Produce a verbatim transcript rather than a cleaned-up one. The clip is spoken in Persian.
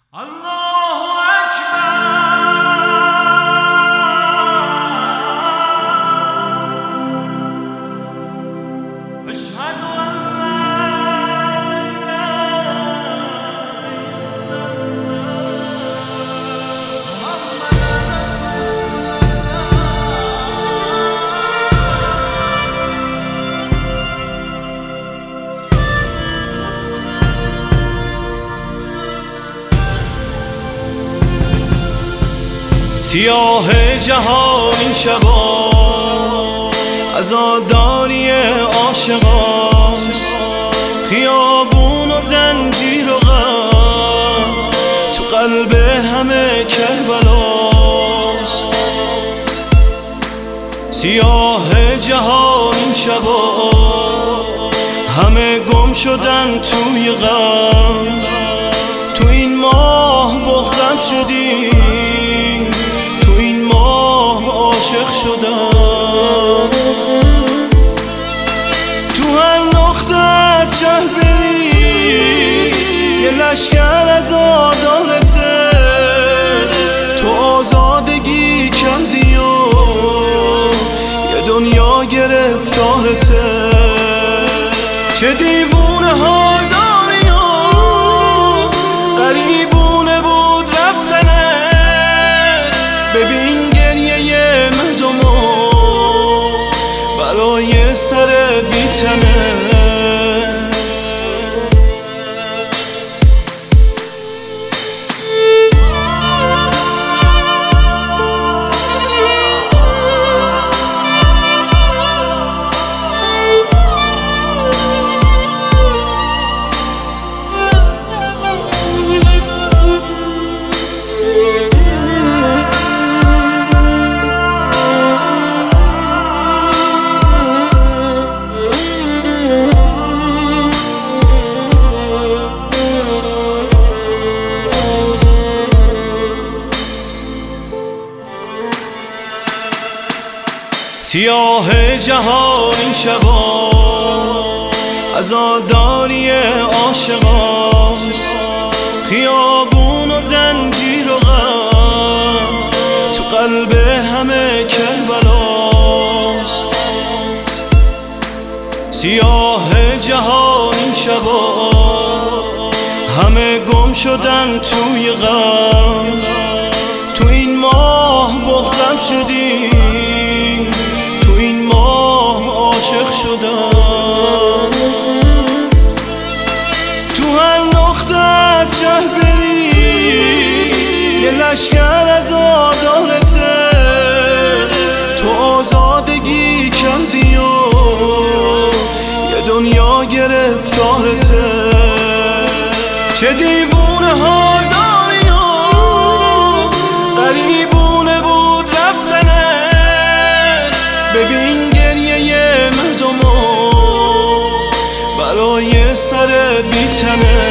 الله اکبر اشهد ان لا سیاه جهان این شبا عزاداری عاشقاست، خیابون و زنجیر و غم تو قلب همه کربلاست. سیاه جهان این شبا همه گم شدن توی غم، تو این ماه بغضم شدی، عاشق شدم. تو هر نقطه از شهر بری یه لشکر از آدالته، تو آزادگی کردی و یه دنیا گرفتارته. چه دیوونه ها داری و غریبونه بود رفتنت، ببین بلای سر بیتنت. سیاه جهان این شبا عزاداری عاشقاست، خیابون و زنجیر و غم تو قلب همه کربلاست. سیاه جهان این شبا همه گم شدن توی غم، تو این ماه بغضم شدی، این ماه عاشق شدم. تو هر نقطه از شهر بری یه لشکر از آدالته، تو آزادگی کردی و یه دنیا گرفتارته. چه دیوونه ها داری و غریبونه بود رفتنت، ببین گریه مردم و بلای سر بیتنه.